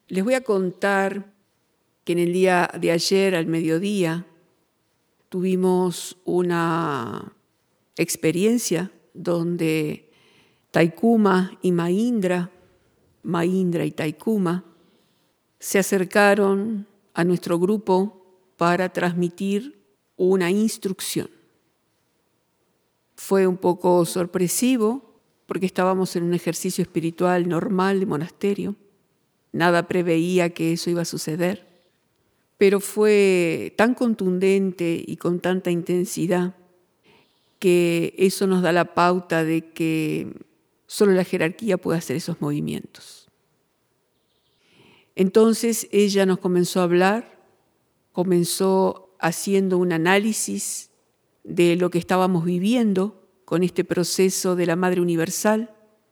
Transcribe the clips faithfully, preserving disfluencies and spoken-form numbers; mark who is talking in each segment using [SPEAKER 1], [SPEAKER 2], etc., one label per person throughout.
[SPEAKER 1] Les voy a contar que en el día de ayer al mediodía tuvimos una experiencia donde Taikuma y Mahindra, Mahindra y Taikuma, se acercaron a nuestro grupo para transmitir una instrucción. Fue un poco sorpresivo porque estábamos en un ejercicio espiritual normal de monasterio. Nada preveía que eso iba a suceder, pero fue tan contundente y con tanta intensidad que eso nos da la pauta de que solo la jerarquía puede hacer esos movimientos. Entonces ella nos comenzó a hablar, comenzó haciendo un análisis de lo que estábamos viviendo con este proceso de la Madre Universal.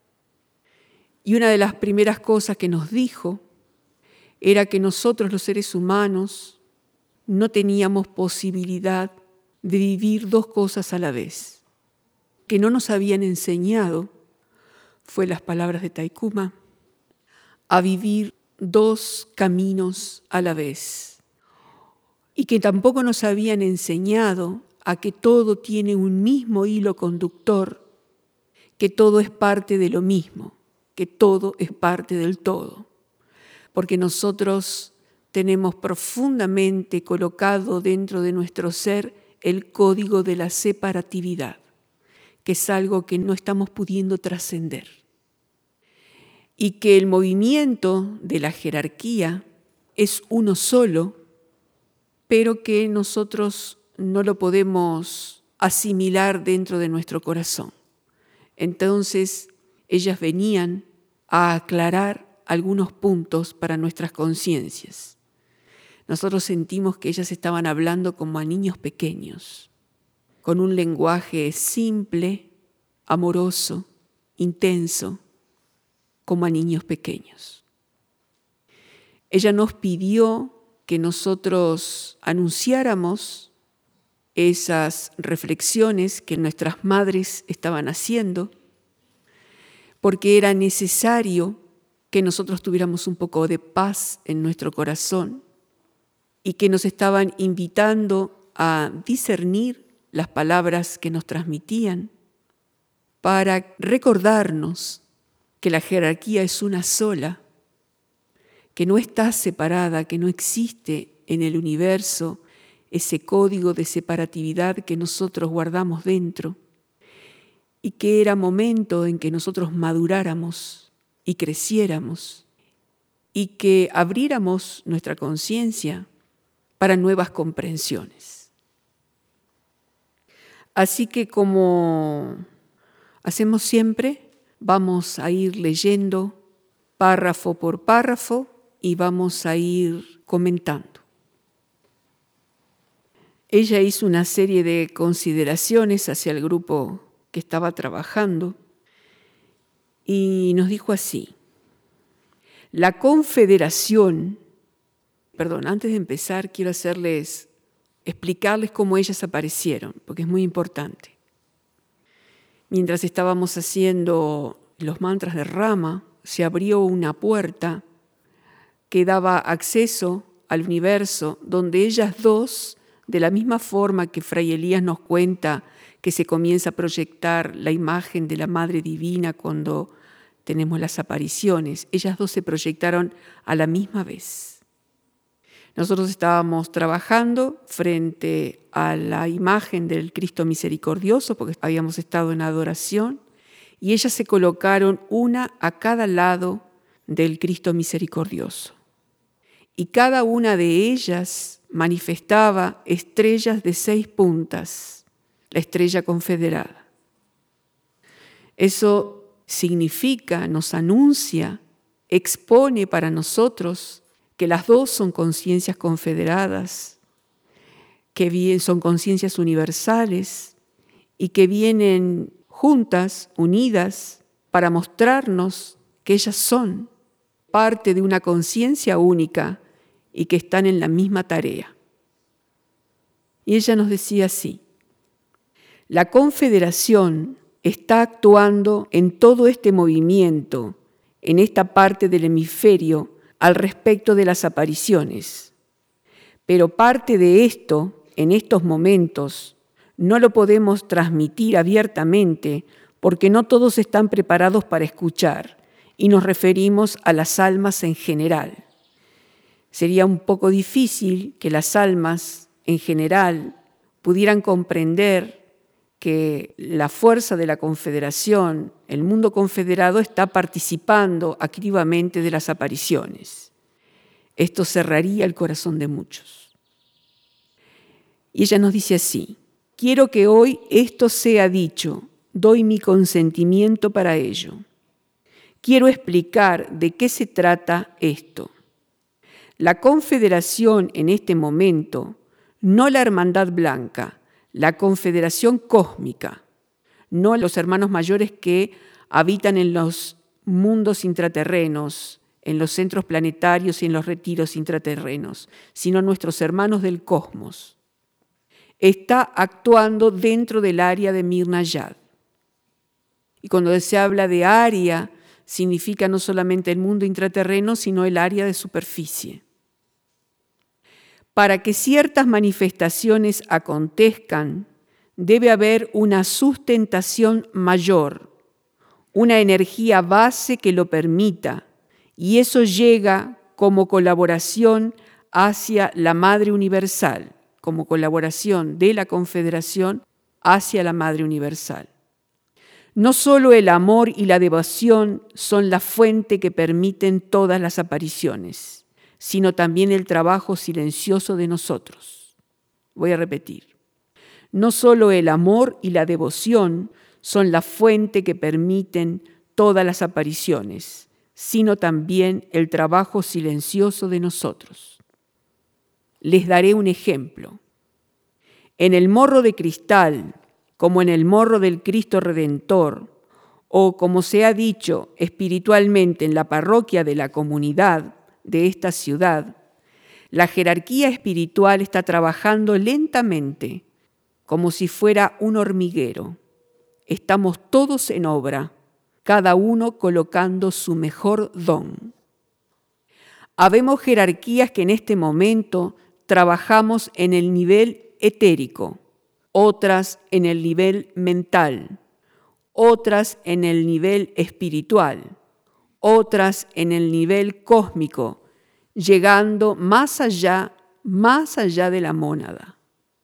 [SPEAKER 1] Y una de las primeras cosas que nos dijo era que nosotros los seres humanos no teníamos posibilidad de vivir dos cosas a la vez, que no nos habían enseñado, fue las palabras de Taikuma, a vivir dos caminos a la vez, y que tampoco nos habían enseñado a que todo tiene un mismo hilo conductor, que todo es parte de lo mismo, que todo es parte del todo, porque nosotros tenemos profundamente colocado dentro de nuestro ser el código de la separatividad, que es algo que no estamos pudiendo trascender, y que el movimiento de la jerarquía es uno solo, pero que nosotros no lo podemos asimilar dentro de nuestro corazón. Entonces, ellas venían a aclarar algunos puntos para nuestras conciencias. Nosotros sentimos que ellas estaban hablando como a niños pequeños, con un lenguaje simple, amoroso, intenso, como a niños pequeños. Ella nos pidió que nosotros anunciáramos esas reflexiones que nuestras madres estaban haciendo, porque era necesario que nosotros tuviéramos un poco de paz en nuestro corazón y que nos estaban invitando a discernir las palabras que nos transmitían para recordarnos que la jerarquía es una sola, que no está separada, que no existe en el universo ese código de separatividad que nosotros guardamos dentro, y que era momento en que nosotros maduráramos y creciéramos y que abriéramos nuestra conciencia para nuevas comprensiones. Así que, como hacemos siempre, vamos a ir leyendo párrafo por párrafo y vamos a ir comentando. Ella hizo una serie de consideraciones hacia el grupo que estaba trabajando y nos dijo así: la confederación, perdón, antes de empezar quiero hacerles, explicarles cómo ellas aparecieron, porque es muy importante. Mientras estábamos haciendo los mantras de Rama, se abrió una puerta que daba acceso al universo, donde ellas dos, de la misma forma que Fray Elías nos cuenta que se comienza a proyectar la imagen de la Madre Divina cuando tenemos las apariciones, ellas dos se proyectaron a la misma vez. Nosotros estábamos trabajando frente a la imagen del Cristo misericordioso, porque habíamos estado en adoración, y ellas se colocaron una a cada lado del Cristo misericordioso. Y cada una de ellas manifestaba estrellas de seis puntas, la estrella confederada. Eso significa, nos anuncia, expone para nosotros que las dos son conciencias confederadas, que bien son conciencias universales y que vienen juntas, unidas, para mostrarnos que ellas son parte de una conciencia única y que están en la misma tarea. Y ella nos decía así: la confederación está actuando en todo este movimiento, en esta parte del hemisferio, al respecto de las apariciones. Pero parte de esto, en estos momentos, no lo podemos transmitir abiertamente porque no todos están preparados para escuchar y nos referimos a las almas en general. Sería un poco difícil que las almas en general pudieran comprender que la fuerza de la Confederación, el mundo confederado, está participando activamente de las apariciones. Esto cerraría el corazón de muchos. Y ella nos dice así: quiero que hoy esto sea dicho, doy mi consentimiento para ello. Quiero explicar de qué se trata esto. La Confederación en este momento, no la Hermandad Blanca, la Confederación Cósmica, no los hermanos mayores que habitan en los mundos intraterrenos, en los centros planetarios y en los retiros intraterrenos, sino nuestros hermanos del cosmos. Está actuando dentro del área de Mir Nayad. Y cuando se habla de área, significa no solamente el mundo intraterreno, sino el área de superficie. Para que ciertas manifestaciones acontezcan, debe haber una sustentación mayor, una energía base que lo permita, y eso llega como colaboración hacia la Madre Universal, como colaboración de la Confederación hacia la Madre Universal. No solo el amor y la devoción son la fuente que permiten todas las apariciones, sino también el trabajo silencioso de nosotros. Voy a repetir. No solo el amor y la devoción son la fuente que permiten todas las apariciones, sino también el trabajo silencioso de nosotros. Les daré un ejemplo. En el morro de cristal, como en el morro del Cristo Redentor, o como se ha dicho espiritualmente en la parroquia de la comunidad de esta ciudad, la jerarquía espiritual está trabajando lentamente, como si fuera un hormiguero. Estamos todos en obra, cada uno colocando su mejor don. Habemos jerarquías que en este momento trabajamos en el nivel etérico, otras en el nivel mental, otras en el nivel espiritual, otras en el nivel cósmico, llegando más allá, más allá de la mónada.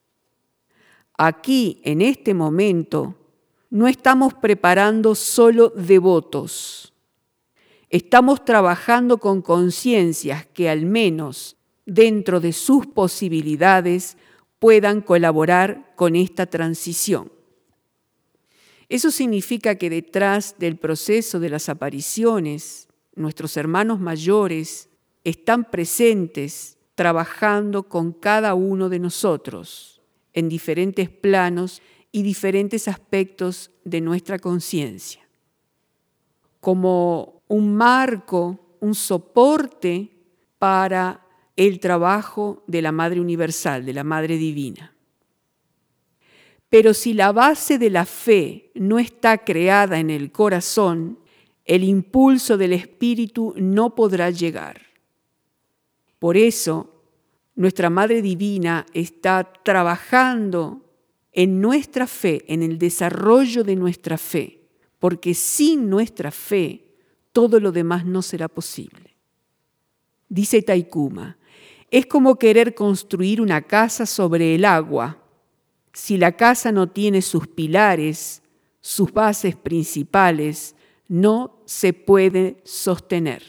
[SPEAKER 1] Aquí, en este momento, no estamos preparando solo devotos. Estamos trabajando con conciencias que al menos dentro de sus posibilidades puedan colaborar con esta transición. Eso significa que detrás del proceso de las apariciones, nuestros hermanos mayores están presentes trabajando con cada uno de nosotros en diferentes planos y diferentes aspectos de nuestra conciencia. Como un marco, un soporte para el trabajo de la Madre Universal, de la Madre Divina. Pero si la base de la fe no está creada en el corazón, el impulso del Espíritu no podrá llegar. Por eso, nuestra Madre Divina está trabajando en nuestra fe, en el desarrollo de nuestra fe, porque sin nuestra fe, todo lo demás no será posible. Dice Taikuma, es como querer construir una casa sobre el agua. Si la casa no tiene sus pilares, sus bases principales, no se puede sostener.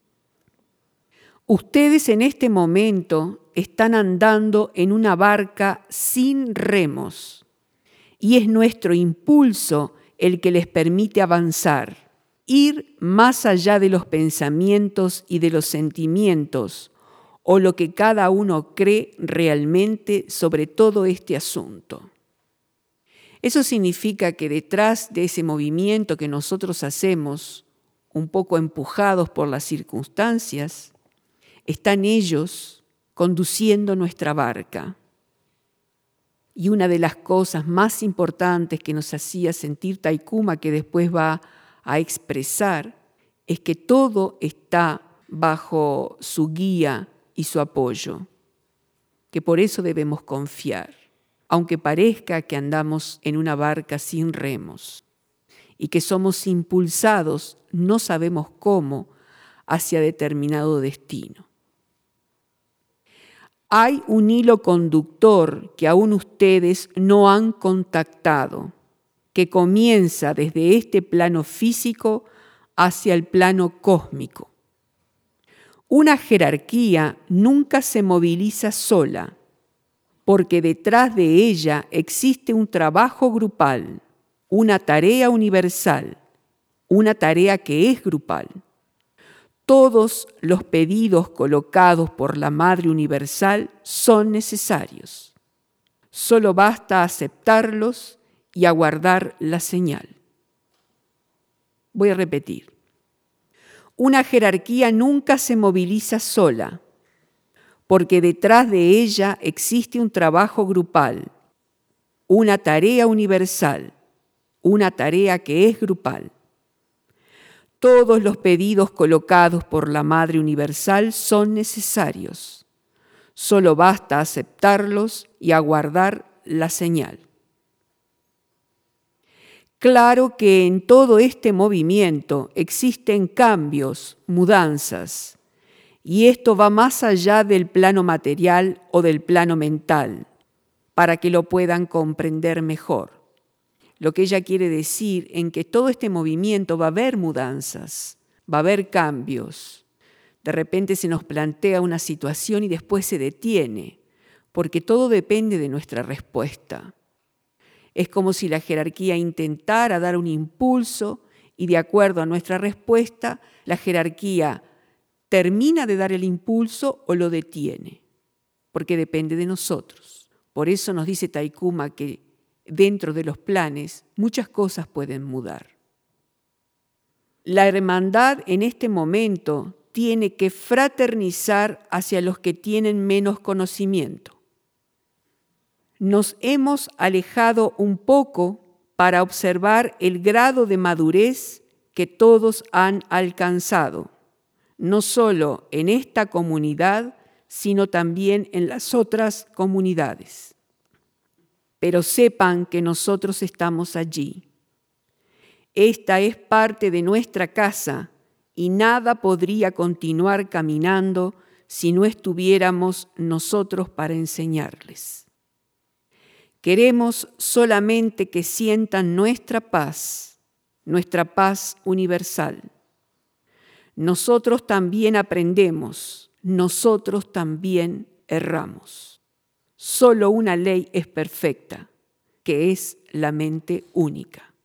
[SPEAKER 1] Ustedes en este momento están andando en una barca sin remos y es nuestro impulso el que les permite avanzar, ir más allá de los pensamientos y de los sentimientos o lo que cada uno cree realmente sobre todo este asunto. Eso significa que detrás de ese movimiento que nosotros hacemos, un poco empujados por las circunstancias, están ellos conduciendo nuestra barca. Y una de las cosas más importantes que nos hacía sentir Taikuma, que después va a expresar, es que todo está bajo su guía y su apoyo, que por eso debemos confiar, aunque parezca que andamos en una barca sin remos y que somos impulsados, no sabemos cómo, hacia determinado destino. Hay un hilo conductor que aún ustedes no han contactado, que comienza desde este plano físico hacia el plano cósmico. Una jerarquía nunca se moviliza sola, porque detrás de ella existe un trabajo grupal, una tarea universal, una tarea que es grupal. Todos los pedidos colocados por la Madre Universal son necesarios. Solo basta aceptarlos y aguardar la señal. Voy a repetir. Una jerarquía nunca se moviliza sola, porque detrás de ella existe un trabajo grupal, una tarea universal, una tarea que es grupal. Todos los pedidos colocados por la Madre Universal son necesarios. Solo basta aceptarlos y aguardar la señal. Claro que en todo este movimiento existen cambios, mudanzas, y esto va más allá del plano material o del plano mental, para que lo puedan comprender mejor. Lo que ella quiere decir en que todo este movimiento va a haber mudanzas, va a haber cambios. De repente se nos plantea una situación y después se detiene, porque todo depende de nuestra respuesta. Es como si la jerarquía intentara dar un impulso y de acuerdo a nuestra respuesta, la jerarquía termina de dar el impulso o lo detiene, porque depende de nosotros. Por eso nos dice Taikuma que dentro de los planes, muchas cosas pueden mudar. La hermandad en este momento tiene que fraternizar hacia los que tienen menos conocimiento. Nos hemos alejado un poco para observar el grado de madurez que todos han alcanzado, no solo en esta comunidad, sino también en las otras comunidades. Pero sepan que nosotros estamos allí. Esta es parte de nuestra casa y nada podría continuar caminando si no estuviéramos nosotros para enseñarles. Queremos solamente que sientan nuestra paz, nuestra paz universal. Nosotros también aprendemos, nosotros también erramos. Solo una ley es perfecta, que es la mente única.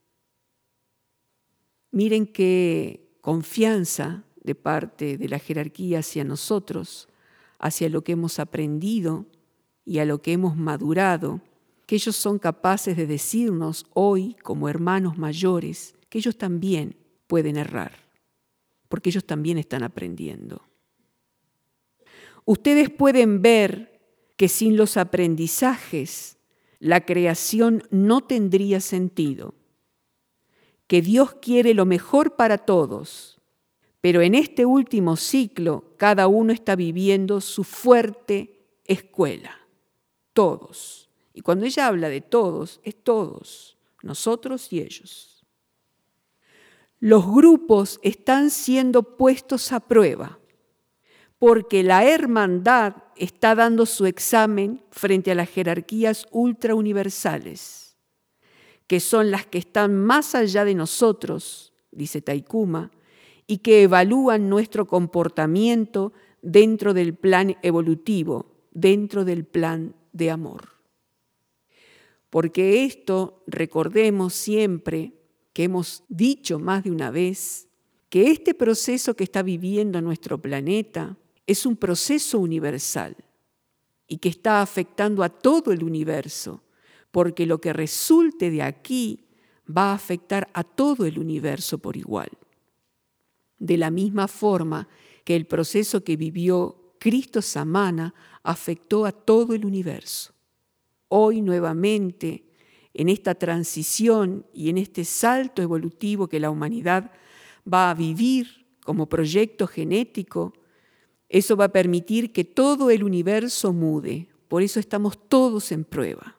[SPEAKER 1] Miren qué confianza de parte de la jerarquía hacia nosotros, hacia lo que hemos aprendido y a lo que hemos madurado, que ellos son capaces de decirnos hoy, como hermanos mayores, que ellos también pueden errar, porque ellos también están aprendiendo. Ustedes pueden ver que sin los aprendizajes la creación no tendría sentido, que Dios quiere lo mejor para todos, pero en este último ciclo cada uno está viviendo su fuerte escuela, todos. Y cuando ella habla de todos, es todos, nosotros y ellos. Los grupos están siendo puestos a prueba, porque la hermandad está dando su examen frente a las jerarquías ultrauniversales, que son las que están más allá de nosotros, dice Taikuma, y que evalúan nuestro comportamiento dentro del plan evolutivo, dentro del plan de amor. Porque esto, recordemos siempre, que hemos dicho más de una vez, que este proceso que está viviendo nuestro planeta es un proceso universal y que está afectando a todo el universo, porque lo que resulte de aquí va a afectar a todo el universo por igual. De la misma forma que el proceso que vivió Cristo Samana afectó a todo el universo. Hoy nuevamente, en esta transición y en este salto evolutivo que la humanidad va a vivir como proyecto genético, eso va a permitir que todo el universo mude. Por eso estamos todos en prueba.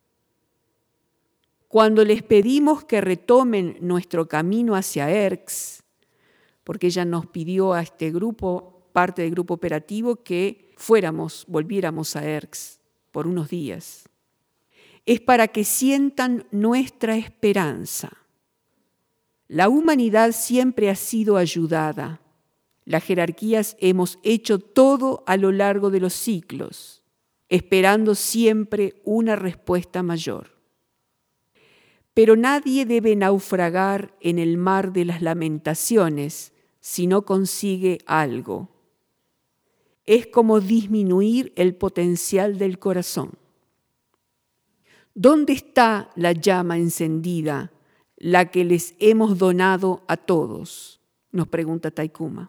[SPEAKER 1] Cuando les pedimos que retomen nuestro camino hacia E R C S, porque ella nos pidió a este grupo, parte del grupo operativo, que fuéramos, volviéramos a E R C S por unos días, es para que sientan nuestra esperanza. La humanidad siempre ha sido ayudada. Las jerarquías hemos hecho todo a lo largo de los siglos, esperando siempre una respuesta mayor. Pero nadie debe naufragar en el mar de las lamentaciones si no consigue algo. Es como disminuir el potencial del corazón. ¿Dónde está la llama encendida, la que les hemos donado a todos?, nos pregunta Taikuma.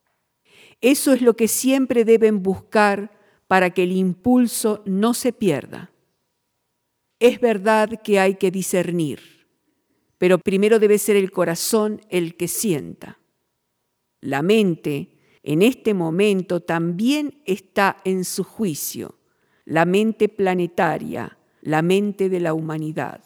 [SPEAKER 1] Eso es lo que siempre deben buscar para que el impulso no se pierda. Es verdad que hay que discernir, pero primero debe ser el corazón el que sienta. La mente, en este momento, también está en su juicio, la mente planetaria, la mente de la humanidad.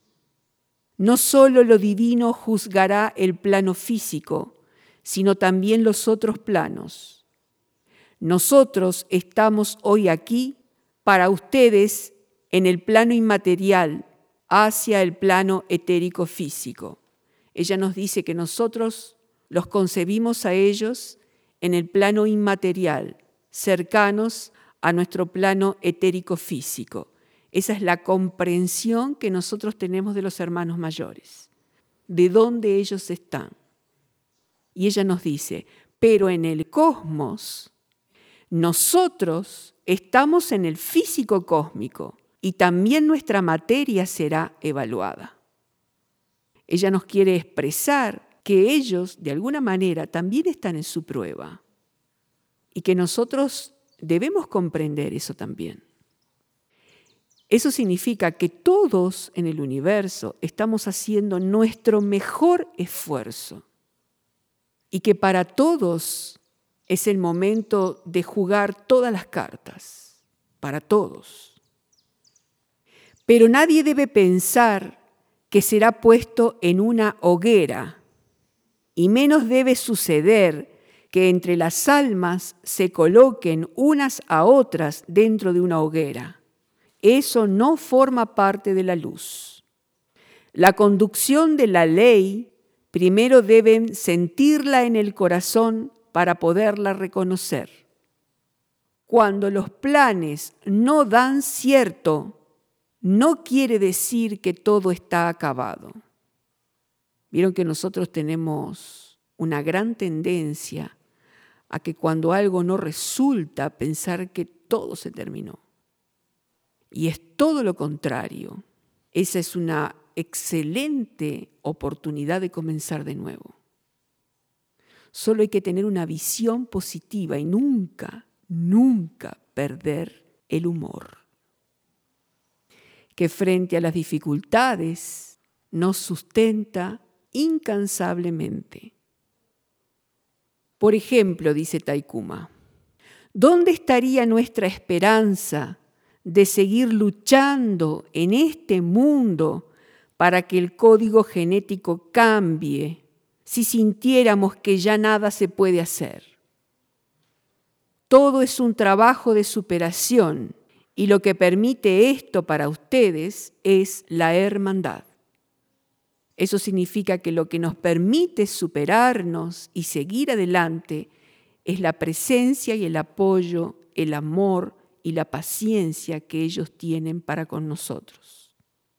[SPEAKER 1] No solo lo divino juzgará el plano físico, sino también los otros planos. Nosotros estamos hoy aquí para ustedes en el plano inmaterial hacia el plano etérico físico. Ella nos dice que nosotros los concebimos a ellos en el plano inmaterial, cercanos a nuestro plano etérico físico. Esa es la comprensión que nosotros tenemos de los hermanos mayores, de dónde ellos están. Y ella nos dice, pero en el cosmos, nosotros estamos en el físico cósmico y también nuestra materia será evaluada. Ella nos quiere expresar que ellos, de alguna manera, también están en su prueba y que nosotros debemos comprender eso también. Eso significa que todos en el universo estamos haciendo nuestro mejor esfuerzo y que para todos es el momento de jugar todas las cartas, para todos. Pero nadie debe pensar que será puesto en una hoguera, y menos debe suceder que entre las almas se coloquen unas a otras dentro de una hoguera. Eso no forma parte de la luz. La conducción de la ley primero deben sentirla en el corazón para poderla reconocer. Cuando los planes no dan cierto, no quiere decir que todo está acabado. Vieron que nosotros tenemos una gran tendencia a que cuando algo no resulta, pensar que todo se terminó. Y es todo lo contrario. Esa es una excelente oportunidad de comenzar de nuevo. Solo hay que tener una visión positiva y nunca, nunca perder el humor. Que frente a las dificultades nos sustenta incansablemente. Por ejemplo, dice Taikuma, ¿dónde estaría nuestra esperanza de seguir luchando en este mundo para que el código genético cambie si sintiéramos que ya nada se puede hacer? Todo es un trabajo de superación y lo que permite esto para ustedes es la hermandad. Eso significa que lo que nos permite superarnos y seguir adelante es la presencia y el apoyo, el amor y la paciencia que ellos tienen para con nosotros.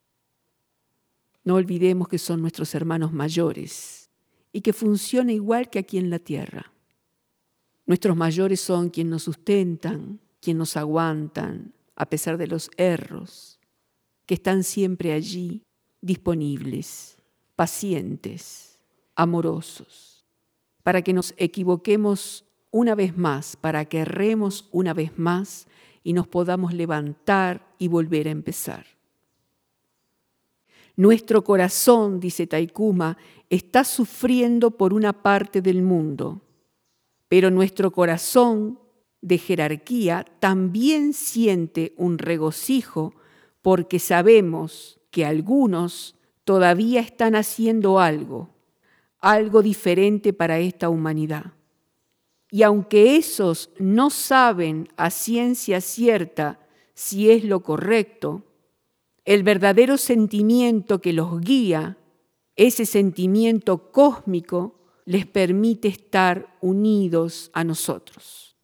[SPEAKER 1] No olvidemos que son nuestros hermanos mayores y que funciona igual que aquí en la tierra. Nuestros mayores son quienes nos sustentan, quienes nos aguantan, a pesar de los erros, que están siempre allí, disponibles, pacientes, amorosos, para que nos equivoquemos una vez más, para que erremos una vez más y nos podamos levantar y volver a empezar. Nuestro corazón, dice Taikuma, está sufriendo por una parte del mundo, pero nuestro corazón de jerarquía también siente un regocijo porque sabemos que algunos todavía están haciendo algo, algo diferente para esta humanidad. Y aunque esos no saben a ciencia cierta si es lo correcto, el verdadero sentimiento que los guía, ese sentimiento cósmico, les permite estar unidos a nosotros.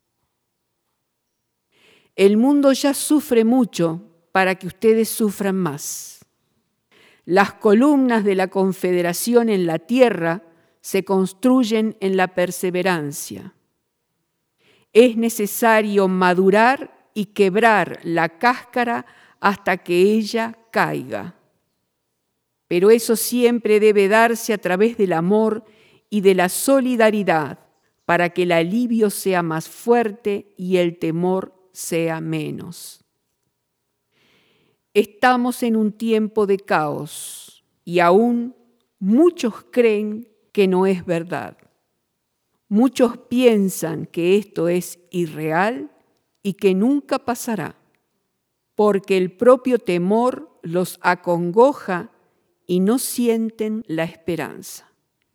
[SPEAKER 1] El mundo ya sufre mucho para que ustedes sufran más. Las columnas de la Confederación en la tierra se construyen en la perseverancia. Es necesario madurar y quebrar la cáscara hasta que ella caiga. Pero eso siempre debe darse a través del amor y de la solidaridad para que el alivio sea más fuerte y el temor sea menos. Estamos en un tiempo de caos y aún muchos creen que no es verdad. Muchos piensan que esto es irreal y que nunca pasará, porque el propio temor los acongoja y no sienten la esperanza.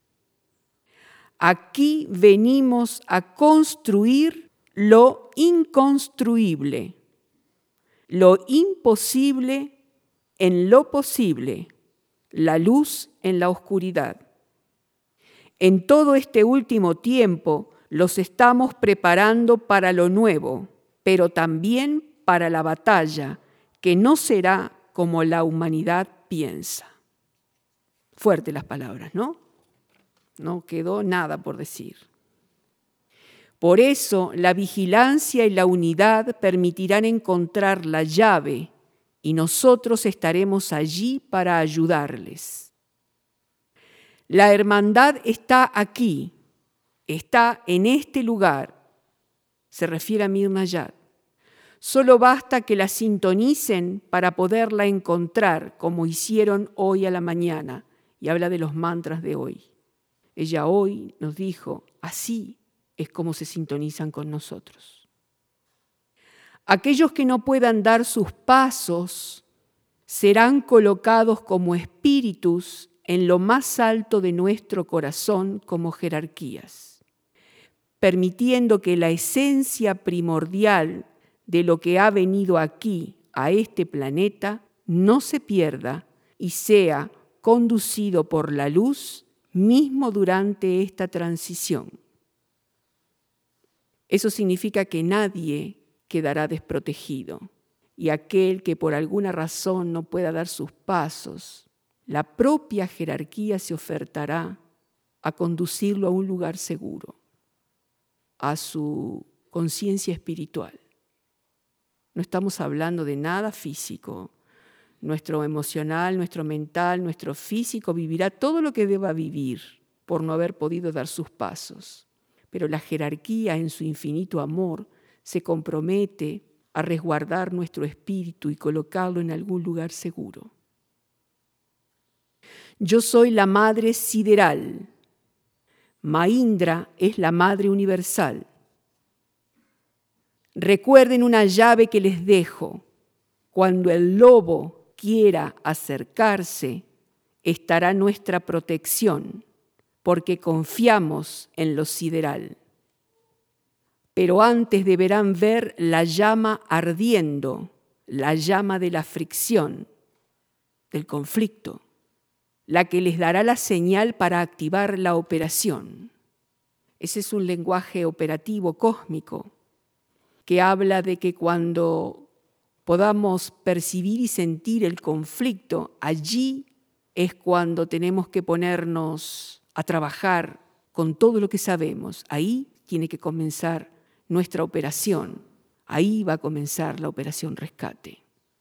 [SPEAKER 1] Aquí venimos a construir lo inconstruible, lo imposible en lo posible, la luz en la oscuridad. En todo este último tiempo los estamos preparando para lo nuevo, pero también para la batalla, que no será como la humanidad piensa. Fuertes las palabras, ¿no? No quedó nada por decir. Por eso, la vigilancia y la unidad permitirán encontrar la llave y nosotros estaremos allí para ayudarles. La hermandad está aquí, está en este lugar, se refiere a Mir Nayad. Solo basta que la sintonicen para poderla encontrar, como hicieron hoy a la mañana, y habla de los mantras de hoy. Ella hoy nos dijo, así es como se sintonizan con nosotros. Aquellos que no puedan dar sus pasos serán colocados como espíritus en lo más alto de nuestro corazón como jerarquías, permitiendo que la esencia primordial de lo que ha venido aquí, a este planeta, no se pierda y sea conducido por la luz mismo durante esta transición. Eso significa que nadie quedará desprotegido y aquel que por alguna razón no pueda dar sus pasos, la propia jerarquía se ofertará a conducirlo a un lugar seguro, a su conciencia espiritual. No estamos hablando de nada físico. Nuestro emocional, nuestro mental, nuestro físico vivirá todo lo que deba vivir por no haber podido dar sus pasos. Pero la jerarquía en su infinito amor se compromete a resguardar nuestro espíritu y colocarlo en algún lugar seguro. Yo soy la madre sideral. Maindra es la madre universal. Recuerden una llave que les dejo. Cuando el lobo quiera acercarse, estará nuestra protección, porque confiamos en lo sideral. Pero antes deberán ver la llama ardiendo, la llama de la fricción, del conflicto, la que les dará la señal para activar la operación. Ese es un lenguaje operativo cósmico que habla de que cuando podamos percibir y sentir el conflicto, allí es cuando tenemos que ponernos a trabajar con todo lo que sabemos. Ahí tiene que comenzar nuestra operación. Ahí va a comenzar la operación rescate.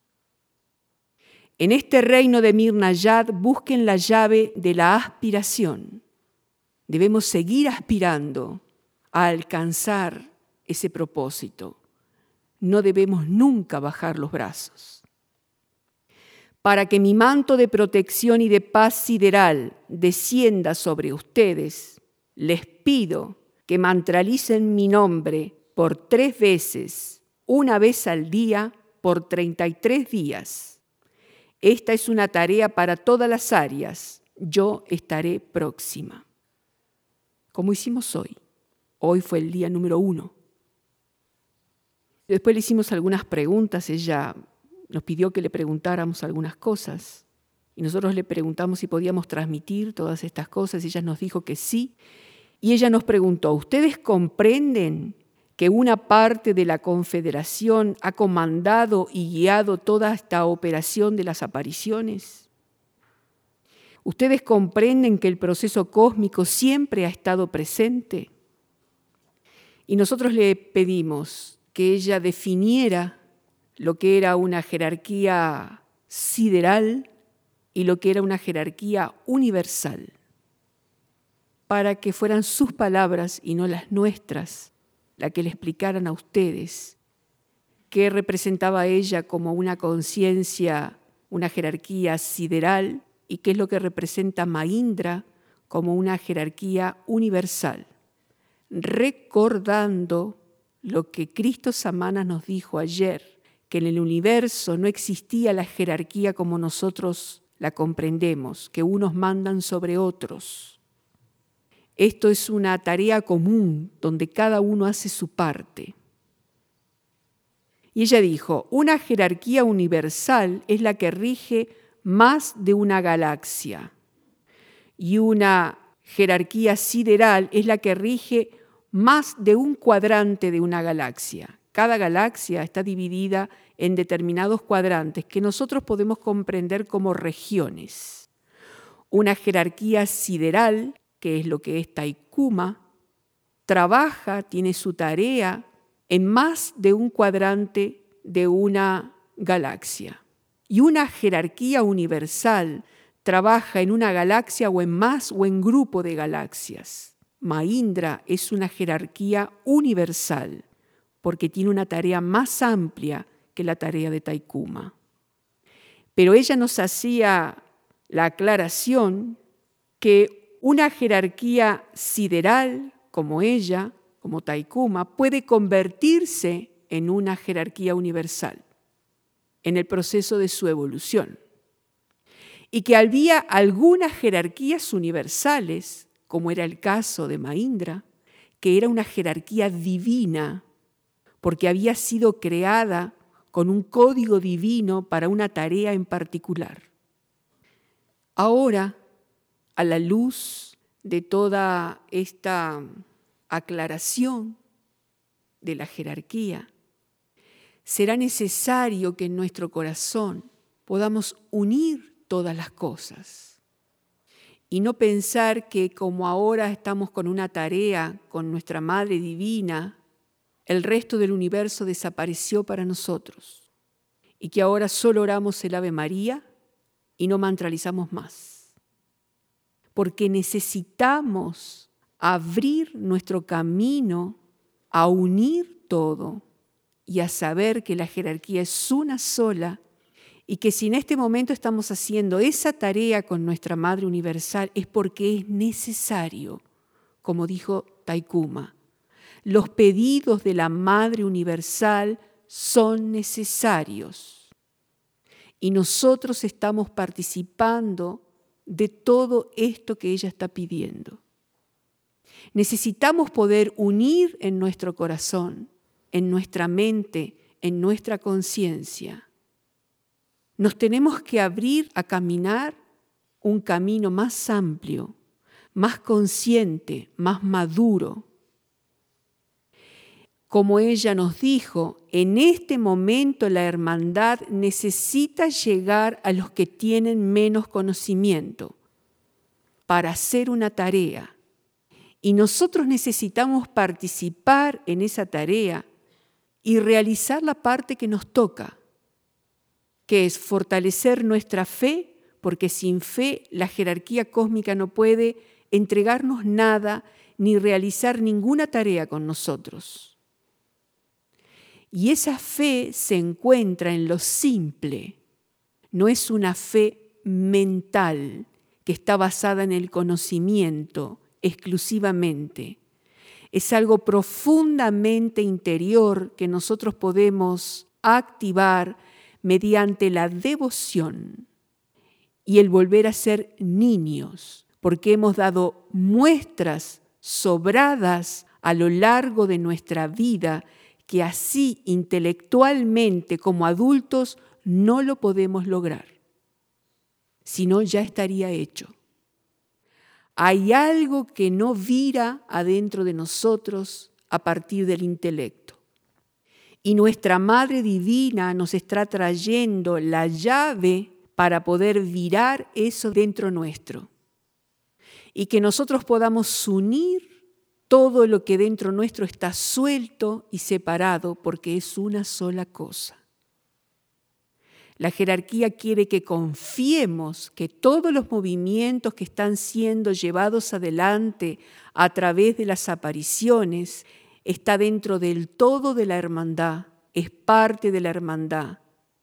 [SPEAKER 1] En este reino de Mir Nayad busquen la llave de la aspiración. Debemos seguir aspirando a alcanzar ese propósito. No debemos nunca bajar los brazos. para que mi manto de protección y de paz sideral descienda sobre ustedes, les pido que mantralicen mi nombre por tres veces, una vez al día, por treinta y tres días. Esta es una tarea para todas las áreas. Yo estaré próxima. Como hicimos hoy. Hoy fue el día número uno. Después le hicimos algunas preguntas. Ella nos pidió que le preguntáramos algunas cosas. Y nosotros le preguntamos si podíamos transmitir todas estas cosas. Y ella nos dijo que sí. Y ella nos preguntó, ¿ustedes comprenden que una parte de la Confederación ha comandado y guiado toda esta operación de las apariciones? ¿Ustedes comprenden que el proceso cósmico siempre ha estado presente? Y nosotros le pedimos que ella definiera lo que era una jerarquía sideral y lo que era una jerarquía universal, para que fueran sus palabras y no las nuestras, la que le explicaran a ustedes qué representaba ella como una conciencia, una jerarquía sideral y qué es lo que representa Mahindra como una jerarquía universal, recordando lo que Cristo Samana nos dijo ayer, que en el universo no existía la jerarquía como nosotros la comprendemos, que unos mandan sobre otros. Esto es una tarea común donde cada uno hace su parte. Y ella dijo, una jerarquía universal es la que rige más de una galaxia y una jerarquía sideral es la que rige más de un cuadrante de una galaxia. Cada galaxia está dividida en determinados cuadrantes que nosotros podemos comprender como regiones. Una jerarquía sideral, que es lo que es Taikuma, trabaja, tiene su tarea en más de un cuadrante de una galaxia. Y una jerarquía universal trabaja en una galaxia o en más o en grupo de galaxias. Mahindra es una jerarquía universal porque tiene una tarea más amplia que la tarea de Taikuma. Pero ella nos hacía la aclaración que una jerarquía sideral como ella, como Taikuma, puede convertirse en una jerarquía universal en el proceso de su evolución. Y que había algunas jerarquías universales, como era el caso de Mahindra, que era una jerarquía divina, porque había sido creada con un código divino para una tarea en particular. Ahora, a la luz de toda esta aclaración de la jerarquía, será necesario que en nuestro corazón podamos unir todas las cosas y no pensar que como ahora estamos con una tarea con nuestra Madre Divina, el resto del universo desapareció para nosotros y que ahora solo oramos el Ave María y no mantralizamos más. Porque necesitamos abrir nuestro camino a unir todo y a saber que la jerarquía es una sola y que si en este momento estamos haciendo esa tarea con nuestra Madre Universal es porque es necesario, como dijo Taikuma. Los pedidos de la Madre Universal son necesarios y nosotros estamos participando de todo esto que ella está pidiendo. Necesitamos poder unir en nuestro corazón, en nuestra mente, en nuestra conciencia. Nos tenemos que abrir a caminar un camino más amplio, más consciente, más maduro. Como ella nos dijo, en este momento la hermandad necesita llegar a los que tienen menos conocimiento para hacer una tarea. Y nosotros necesitamos participar en esa tarea y realizar la parte que nos toca, que es fortalecer nuestra fe, porque sin fe la jerarquía cósmica no puede entregarnos nada ni realizar ninguna tarea con nosotros. Y esa fe se encuentra en lo simple, no es una fe mental que está basada en el conocimiento exclusivamente. Es algo profundamente interior que nosotros podemos activar mediante la devoción y el volver a ser niños, porque hemos dado muestras sobradas a lo largo de nuestra vida que así intelectualmente como adultos no lo podemos lograr. Si no, ya estaría hecho. Hay algo que no vira adentro de nosotros a partir del intelecto. Y nuestra Madre Divina nos está trayendo la llave para poder virar eso dentro nuestro. Y que nosotros podamos unir todo lo que dentro nuestro está suelto y separado porque es una sola cosa. La jerarquía quiere que confiemos que todos los movimientos que están siendo llevados adelante a través de las apariciones está dentro del todo de la hermandad, es parte de la hermandad.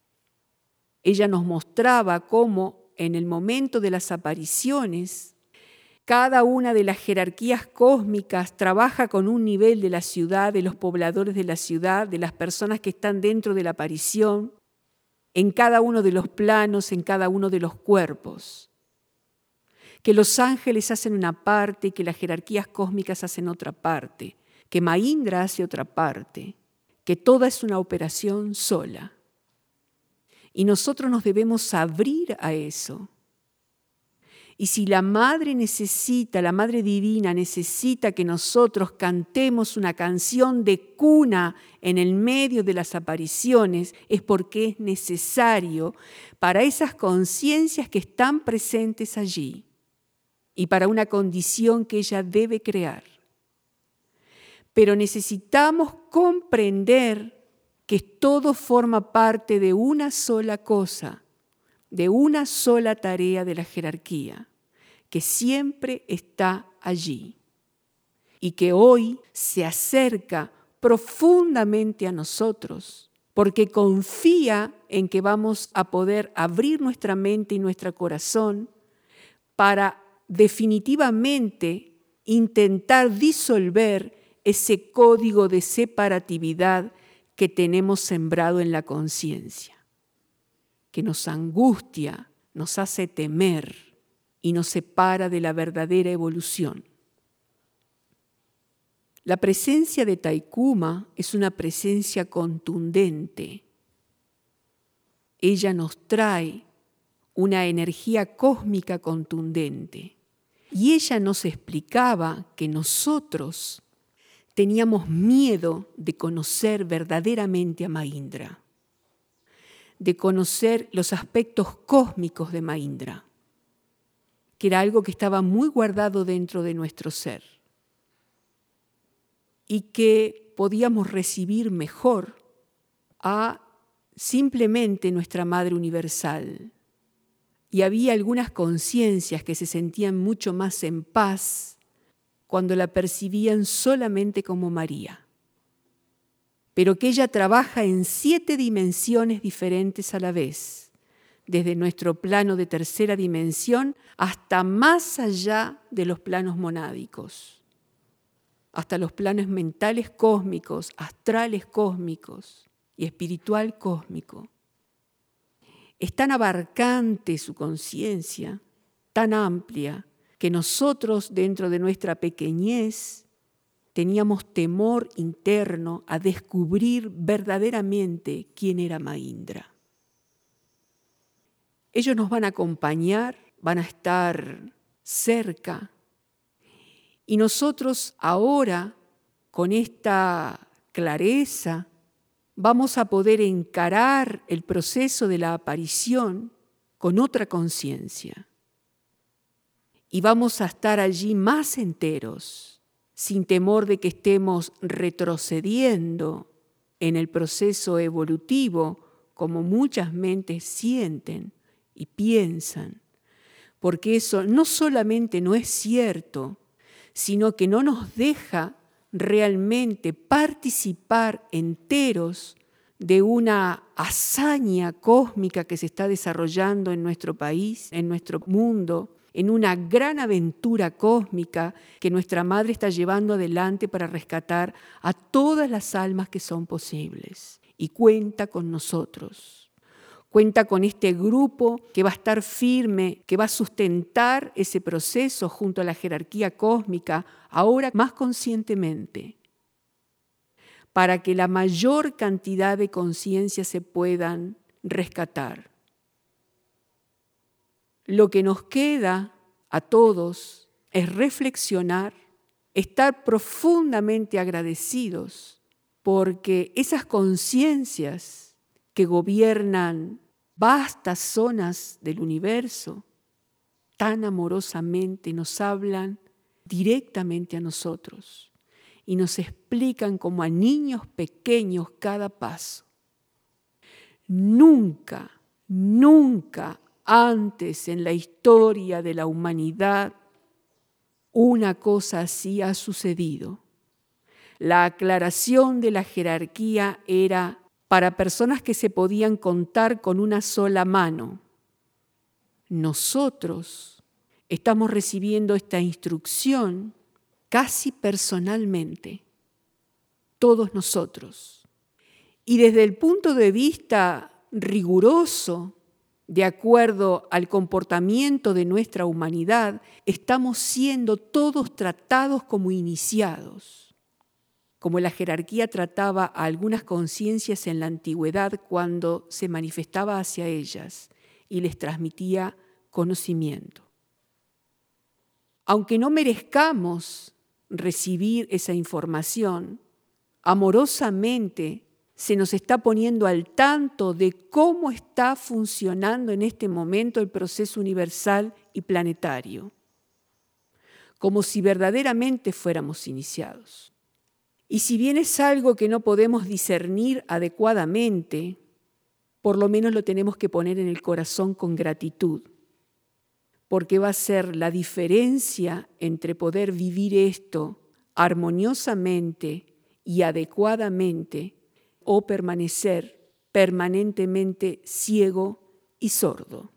[SPEAKER 1] Ella nos mostraba cómo en el momento de las apariciones, cada una de las jerarquías cósmicas trabaja con un nivel de la ciudad, de los pobladores de la ciudad, de las personas que están dentro de la aparición, en cada uno de los planos, en cada uno de los cuerpos. Que los ángeles hacen una parte y que las jerarquías cósmicas hacen otra parte, que Mahindra hace otra parte, que toda es una operación sola. Y nosotros nos debemos abrir a eso. Y si la Madre necesita, la Madre Divina necesita que nosotros cantemos una canción de cuna en el medio de las apariciones, es porque es necesario para esas conciencias que están presentes allí y para una condición que ella debe crear. Pero necesitamos comprender que todo forma parte de una sola cosa, de una sola tarea de la jerarquía, que siempre está allí y que hoy se acerca profundamente a nosotros porque confía en que vamos a poder abrir nuestra mente y nuestro corazón para definitivamente intentar disolver ese código de separatividad que tenemos sembrado en la conciencia, que nos angustia, nos hace temer y nos separa de la verdadera evolución. La presencia de Taikuma es una presencia contundente. Ella nos trae una energía cósmica contundente. Y ella nos explicaba que nosotros teníamos miedo de conocer verdaderamente a Mahindra, de conocer los aspectos cósmicos de Mahindra, que era algo que estaba muy guardado dentro de nuestro ser y que podíamos recibir mejor a simplemente nuestra Madre Universal. Y había algunas conciencias que se sentían mucho más en paz cuando la percibían solamente como María, pero que ella trabaja en siete dimensiones diferentes a la vez, desde nuestro plano de tercera dimensión hasta más allá de los planos monádicos, hasta los planos mentales cósmicos, astrales cósmicos y espiritual cósmico. Es tan abarcante su conciencia, tan amplia, que nosotros dentro de nuestra pequeñez teníamos temor interno a descubrir verdaderamente quién era Mahindra. Ellos nos van a acompañar, van a estar cerca. Y nosotros ahora, con esta clareza, vamos a poder encarar el proceso de la aparición con otra conciencia. Y vamos a estar allí más enteros, sin temor de que estemos retrocediendo en el proceso evolutivo, como muchas mentes sienten y piensan, porque eso no solamente no es cierto, sino que no nos deja realmente participar enteros de una hazaña cósmica que se está desarrollando en nuestro país, en nuestro mundo, en una gran aventura cósmica que nuestra Madre está llevando adelante para rescatar a todas las almas que son posibles. Y cuenta con nosotros. Cuenta con este grupo que va a estar firme, que va a sustentar ese proceso junto a la jerarquía cósmica, ahora más conscientemente, para que la mayor cantidad de conciencias se puedan rescatar. Lo que nos queda a todos es reflexionar, estar profundamente agradecidos, porque esas conciencias que gobiernan vastas zonas del universo, tan amorosamente nos hablan directamente a nosotros y nos explican como a niños pequeños cada paso. Nunca, nunca antes en la historia de la humanidad una cosa así ha sucedido. La aclaración de la jerarquía era para personas que se podían contar con una sola mano. Nosotros estamos recibiendo esta instrucción casi personalmente, todos nosotros. Y desde el punto de vista riguroso, de acuerdo al comportamiento de nuestra humanidad, estamos siendo todos tratados como iniciados. Como la jerarquía trataba a algunas conciencias en la antigüedad cuando se manifestaba hacia ellas y les transmitía conocimiento. Aunque no merezcamos recibir esa información, amorosamente se nos está poniendo al tanto de cómo está funcionando en este momento el proceso universal y planetario, como si verdaderamente fuéramos iniciados. Y si bien es algo que no podemos discernir adecuadamente, por lo menos lo tenemos que poner en el corazón con gratitud, porque va a ser la diferencia entre poder vivir esto armoniosamente y adecuadamente o permanecer permanentemente ciego y sordo.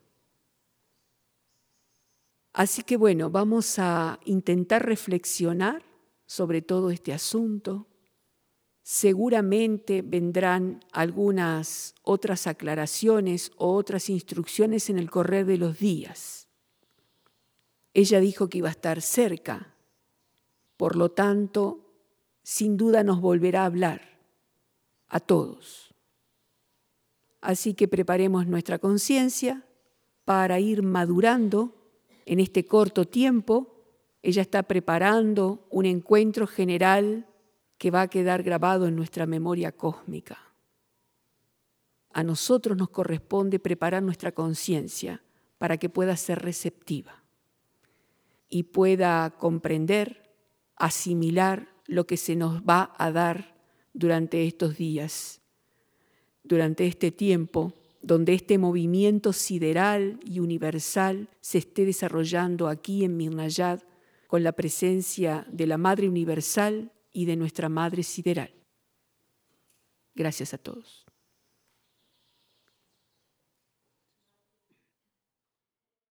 [SPEAKER 1] Así que bueno, vamos a intentar reflexionar sobre todo este asunto. Seguramente vendrán algunas otras aclaraciones o otras instrucciones en el correr de los días. Ella dijo que iba a estar cerca, por lo tanto, sin duda nos volverá a hablar a todos. Así que preparemos nuestra conciencia para ir madurando en este corto tiempo. Ella está preparando un encuentro general que va a quedar grabado en nuestra memoria cósmica. A nosotros nos corresponde preparar nuestra conciencia para que pueda ser receptiva y pueda comprender, asimilar lo que se nos va a dar durante estos días, durante este tiempo, donde este movimiento sideral y universal se esté desarrollando aquí en Mirnayad con la presencia de la Madre Universal y de nuestra Madre Sideral. Gracias a todos.